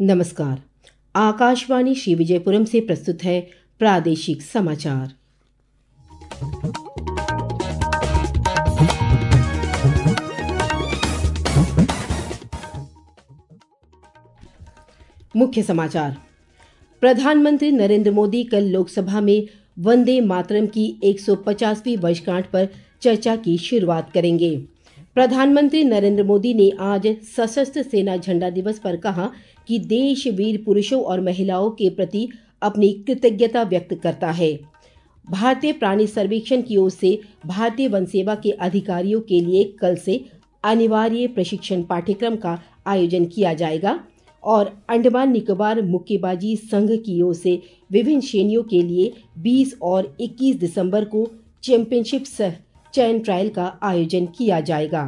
नमस्कार। आकाशवाणी श्री विजयपुरम से प्रस्तुत है प्रादेशिक समाचार। मुख्य समाचार। प्रधानमंत्री नरेंद्र मोदी कल लोकसभा में वंदे मातरम की 150वीं वर्षगांठ पर चर्चा की शुरुआत करेंगे। प्रधानमंत्री नरेंद्र मोदी ने आज सशस्त्र सेना झंडा दिवस पर कहा कि देश वीर पुरुषों और महिलाओं के प्रति अपनी कृतज्ञता व्यक्त करता है। भारतीय प्राणी सर्वेक्षण की ओर से भारतीय वन सेवा के अधिकारियों के लिए कल से अनिवार्य प्रशिक्षण पाठ्यक्रम का आयोजन किया जाएगा और अंडमान निकोबार मुक्केबाजी संघ की ओर से विभिन्न श्रेणियों के लिए 20 और 21 दिसंबर को चैंपियनशिप चयन ट्रायल का आयोजन किया जाएगा।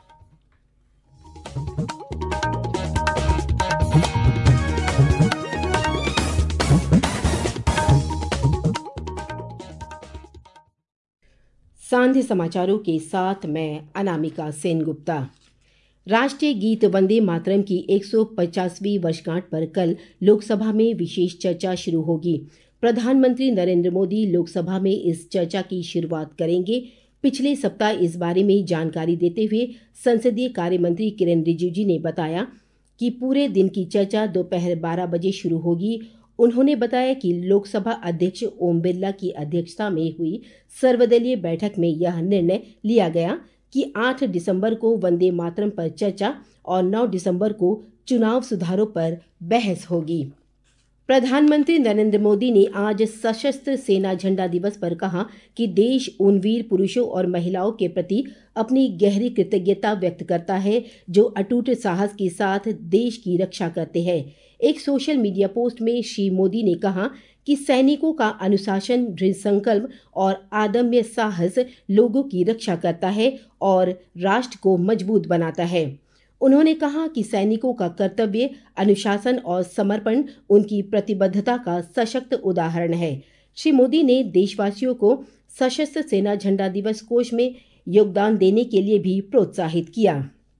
सांध्य समाचारों के साथ मैं अनामिका सेनगुप्ता। राष्ट्रीय गीत वंदे मातरम की 150वीं वर्षगांठ पर कल लोकसभा में विशेष चर्चा शुरू होगी। प्रधानमंत्री नरेंद्र मोदी लोकसभा में इस चर्चा की शुरुआत करेंगे। पिछले सप्ताह इस बारे में जानकारी देते हुए संसदीय कार्य मंत्री किरेन रिजिजू ने बताया कि पूरे दिन की चर्चा दोपहर 12 बजे शुरू होगी। उन्होंने बताया कि लोकसभा अध्यक्ष ओम बिरला की अध्यक्षता में हुई सर्वदलीय बैठक में यह निर्णय लिया गया कि 8 दिसंबर को वंदे मातरम पर चर्चा और 9 दिसंबर को चुनाव सुधारों पर बहस होगी। प्रधानमंत्री नरेंद्र मोदी ने आज सशस्त्र सेना झंडा दिवस पर कहा कि देश उन वीर पुरुषों और महिलाओं के प्रति अपनी गहरी कृतज्ञता व्यक्त करता है जो अटूट साहस के साथ देश की रक्षा करते हैं। एक सोशल मीडिया पोस्ट में श्री मोदी ने कहा कि सैनिकों का अनुशासन, दृढ़ संकल्प और आदम्य साहस लोगों की रक्षा करता है और राष्ट्र को मजबूत बनाता है। उन्होंने कहा कि सैनिकों का कर्तव्य, अनुशासन और समर्पण उनकी प्रतिबद्धता का सशक्त उदाहरण है। श्री मोदी ने देशवासियों को सशस्त्र सेना झंडा दिवस कोष में योगदान देने के लिए भी प्रोत्साहित किया।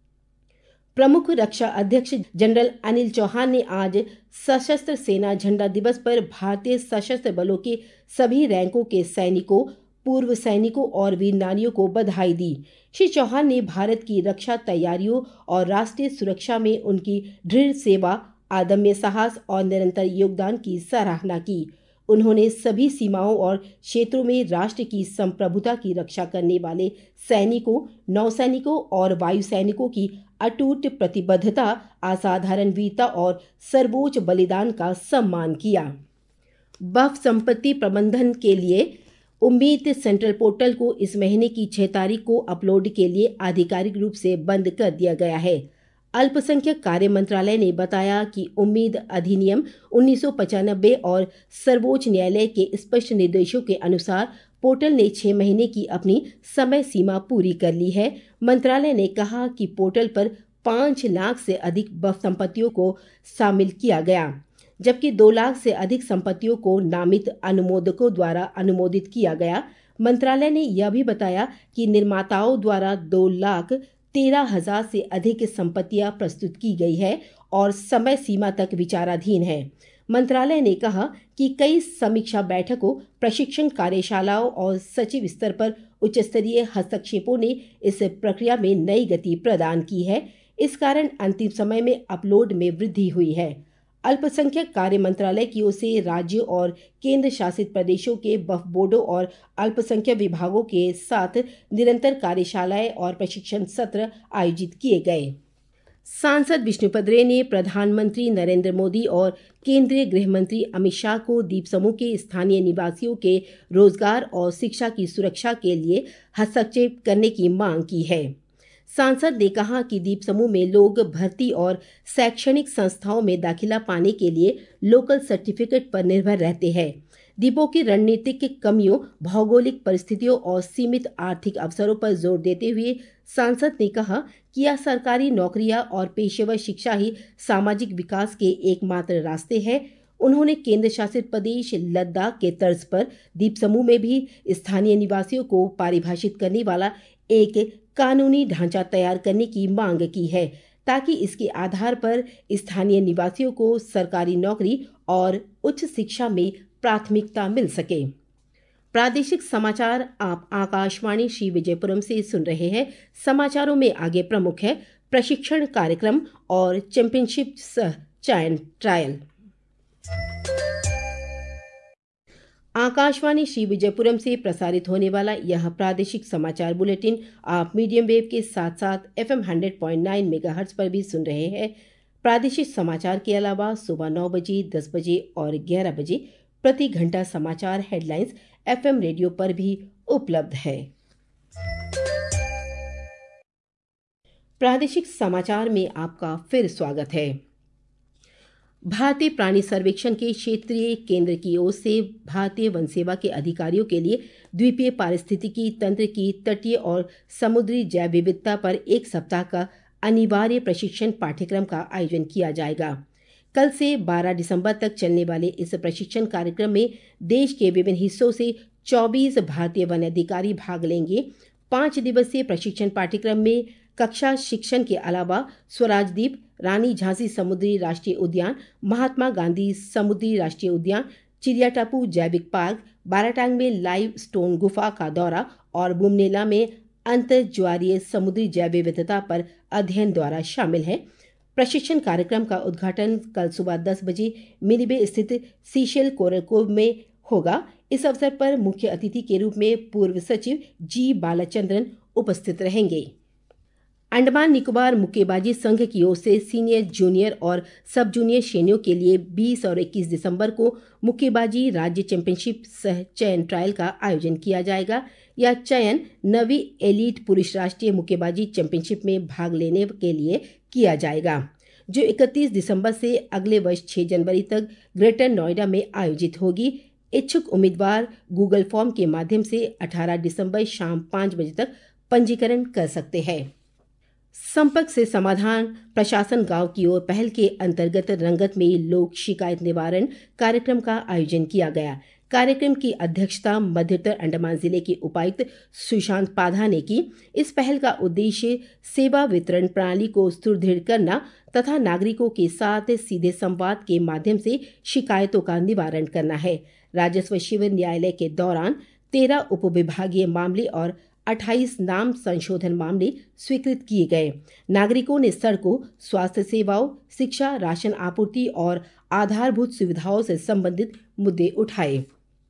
प्रमुख रक्षा अध्यक्ष जनरल अनिल चौहान ने आज सशस्त्र सेना झंडा दिवस पर भारतीय सशस्त्र बलों के सभी रैंकों के सैनिकों, पूर्व सैनिकों और वीर नारियों को बधाई दी। श्री चौहान ने भारत की रक्षा तैयारियों और राष्ट्रीय सुरक्षा में उनकी दृढ़ सेवा, आदम्य साहस और निरंतर योगदान की सराहना की। उन्होंने सभी सीमाओं और क्षेत्रों में राष्ट्र की संप्रभुता की रक्षा करने वाले सैनिकों, नौसैनिकों और वायु सैनिकों की अटूट प्रतिबद्धता, असाधारण वीरता और सर्वोच्च बलिदान का सम्मान किया। वक्फ संपत्ति प्रबंधन के लिए उम्मीद सेंट्रल पोर्टल को इस महीने की 6 तारीख को अपलोड के लिए आधिकारिक रूप से बंद कर दिया गया है। अल्पसंख्यक कार्य मंत्रालय ने बताया कि उम्मीद अधिनियम 1995 और सर्वोच्च न्यायालय के स्पष्ट निर्देशों के अनुसार पोर्टल ने 6 महीने की अपनी समय सीमा पूरी कर ली है। मंत्रालय ने कहा कि पोर्टल पर 5 लाख से अधिक वक्फ संपत्तियों को शामिल किया गया, जबकि 2 लाख से अधिक संपत्तियों को नामित अनुमोदकों द्वारा अनुमोदित किया गया। मंत्रालय ने यह भी बताया कि निर्माताओं द्वारा 2,13,000 से अधिक संपत्तियां प्रस्तुत की गई है और समय सीमा तक विचाराधीन है। मंत्रालय ने कहा कि कई समीक्षा बैठकों, प्रशिक्षण कार्यशालाओं और सचिव स्तर पर उच्च स्तरीय हस्तक्षेपों ने इस प्रक्रिया में नई गति प्रदान की है। इस कारण अंतिम समय में अपलोड में वृद्धि हुई है। अल्पसंख्यक कार्य मंत्रालय की ओर से राज्यों और केंद्र शासित प्रदेशों के वक्फ बोर्डों और अल्पसंख्यक विभागों के साथ निरंतर कार्यशालाएं और प्रशिक्षण सत्र आयोजित किए गए। सांसद विष्णुपद रे ने प्रधानमंत्री नरेंद्र मोदी और केंद्रीय गृह मंत्री अमित शाह को द्वीप समूह के स्थानीय निवासियों के रोजगार और शिक्षा की सुरक्षा के लिए हस्तक्षेप करने की मांग की है। सांसद ने कहा कि द्वीप समूह में लोग भर्ती और शैक्षणिक संस्थाओं में दाखिला पाने के लिए लोकल सर्टिफिकेट पर निर्भर रहते हैं। द्वीपों की रणनीतिक कमियों, भौगोलिक परिस्थितियों और सीमित आर्थिक अवसरों पर जोर देते हुए सांसद ने कहा कि यह सरकारी नौकरियां और पेशेवर शिक्षा ही सामाजिक विकास के एकमात्र रास्ते हैं। उन्होंने केंद्र शासित प्रदेश लद्दाख के तर्ज पर द्वीप समूह में भी स्थानीय निवासियों को परिभाषित करने वाला एक कानूनी ढांचा तैयार करने की मांग की है, ताकि इसके आधार पर स्थानीय निवासियों को सरकारी नौकरी और उच्च शिक्षा में प्राथमिकता मिल सके। प्रादेशिक समाचार आप आकाशवाणी श्री विजयपुरम से सुन रहे हैं। समाचारों में आगे प्रमुख है प्रशिक्षण कार्यक्रम और चैंपियनशिप सह चयन ट्रायल। आकाशवाणी श्री विजयपुरम से प्रसारित होने वाला यह प्रादेशिक समाचार बुलेटिन आप मीडियम वेव के साथ साथ FM 100.9 मेगाहर्ट्ज पर भी सुन रहे हैं। प्रादेशिक समाचार के अलावा सुबह 9 बजे, 10 बजे और 11 बजे प्रति घंटा समाचार हेडलाइंस FM रेडियो पर भी उपलब्ध है। प्रादेशिक समाचार में आपका फिर स्वागत है। भारतीय प्राणी सर्वेक्षण के क्षेत्रीय केंद्र की ओर से भारतीय वन सेवा के अधिकारियों के लिए द्वीपीय पारिस्थितिकी तंत्र की तटीय और समुद्री जैव विविधता पर एक सप्ताह का अनिवार्य प्रशिक्षण पाठ्यक्रम का आयोजन किया जाएगा। कल से 12 दिसंबर तक चलने वाले इस प्रशिक्षण कार्यक्रम में देश के विभिन्न हिस्सों से 24 भारतीय वन अधिकारी भाग लेंगे। 5 दिवसीय प्रशिक्षण पाठ्यक्रम में कक्षा शिक्षण के अलावा स्वराज द्वीप, रानी झांसी समुद्री राष्ट्रीय उद्यान, महात्मा गांधी समुद्री राष्ट्रीय उद्यान, चिड़िया टापू जैविक पार्क, बाराटांग में लाइव स्टोन गुफा का दौरा और बुमनेला में अंतर्ज्वारीय समुद्री जैव विविधता पर अध्ययन द्वारा शामिल है। प्रशिक्षण कार्यक्रम का उद्घाटन कल सुबह 10 बजे मिनी बे स्थित सीशेल कोरल कोव में होगा। इस अवसर पर मुख्य अतिथि के रूप में पूर्व सचिव जी बालाचंद्रन उपस्थित रहेंगे। अंडमान निकोबार मुक्केबाजी संघ की ओर से सीनियर, जूनियर और सब जूनियर श्रेणियों के लिए 20 और 21 दिसंबर को मुक्केबाजी राज्य चैंपियनशिप सह चयन ट्रायल का आयोजन किया जाएगा। यह चयन 9वीं एलीट पुरुष राष्ट्रीय मुक्केबाजी चैंपियनशिप में भाग लेने के लिए किया जाएगा, जो 31 दिसंबर से अगले वर्ष 6 जनवरी तक ग्रेटर नोएडा में आयोजित होगी। इच्छुक उम्मीदवार गूगल फॉर्म के माध्यम से 18 दिसंबर शाम 5 बजे तक पंजीकरण कर सकते हैं। संपर्क से समाधान प्रशासन गांव की ओर पहल के अंतर्गत रंगत में लोक शिकायत निवारण कार्यक्रम का आयोजन किया गया। कार्यक्रम की अध्यक्षता मध्य उत्तर अंडमान जिले के उपायुक्त सुशांत पाधा ने की। इस पहल का उद्देश्य सेवा वितरण प्रणाली को सुदृढ़ करना तथा नागरिकों के साथ सीधे संवाद के माध्यम से शिकायतों का निवारण करना है। राजस्व शिविर न्यायालय के दौरान 13 उपविभागीय मामले और 28 नाम संशोधन मामले स्वीकृत किए गए। नागरिकों ने सड़कों, स्वास्थ्य सेवाओं, शिक्षा, राशन आपूर्ति और आधारभूत सुविधाओं से संबंधित मुद्दे उठाए।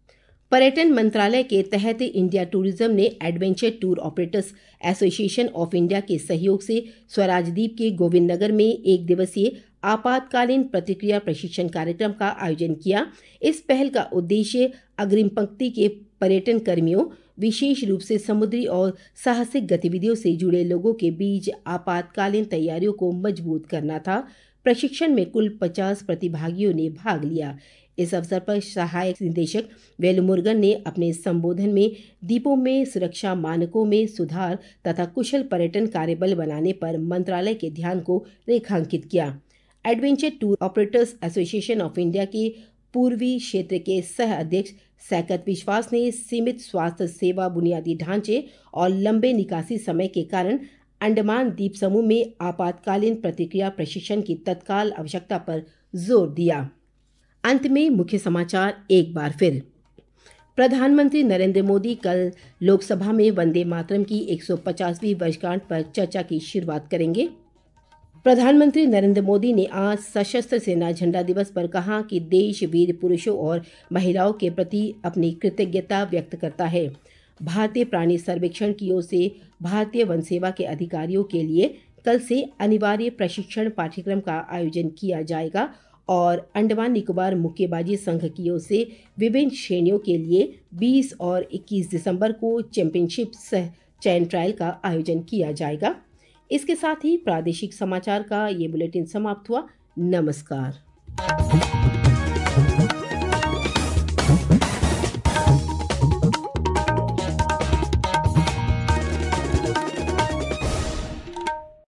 पर्यटन मंत्रालय के तहत इंडिया टूरिज्म ने adventure tour operators association of India के सहयोग से स्वराज द्वीप के गोविंद नगर में 1 दिवसीय आपातकालीन प्रतिक्रिया प्रशिक्षण कार्यक्रम का आयोजन किया। इस पहल का उद्देश्य अग्रिम पंक्ति के पर्यटन कर्मियों, विशेष रूप से समुद्री और साहसिक गतिविधियों से जुड़े लोगों के बीच आपातकालीन तैयारियों को मजबूत करना था। प्रशिक्षण में कुल 50 प्रतिभागियों ने भाग लिया। इस अवसर पर सहायक निदेशक वेलमुरुगन ने अपने संबोधन में द्वीपों में सुरक्षा मानकों में सुधार तथा कुशल पर्यटन कार्यबल बनाने पर मंत्रालय के ध्यान को रेखांकित किया। Adventure tour operators association of India के पूर्वी क्षेत्र के सह अध्यक्ष सैकत विश्वास ने सीमित स्वास्थ्य सेवा बुनियादी ढांचे और लंबे निकासी समय के कारण अंडमान द्वीप समूह में आपातकालीन प्रतिक्रिया प्रशिक्षण की तत्काल आवश्यकता पर जोर दिया। अंत में मुख्य समाचार एक बार फिर। प्रधानमंत्री नरेंद्र मोदी कल लोकसभा में वंदे मातरम की 150वीं वर्षगांठ पर चर्चा की शुरुआत करेंगे। प्रधानमंत्री नरेंद्र मोदी ने आज सशस्त्र सेना झंडा दिवस पर कहा कि देश वीर पुरुषों और महिलाओं के प्रति अपनी कृतज्ञता व्यक्त करता है। भारतीय प्राणी सर्वेक्षण की ओर से भारतीय वन सेवा के अधिकारियों के लिए कल से अनिवार्य प्रशिक्षण पाठ्यक्रम का आयोजन किया जाएगा और अंडमान निकोबार मुक्केबाजी संघ की ओर से विभिन्न श्रेणियों के लिए 20 और 21 दिसंबर को चैंपियनशिप सह चयन ट्रायल का आयोजन किया जाएगा। इसके साथ ही प्रादेशिक समाचार का ये बुलेटिन समाप्त हुआ। नमस्कार।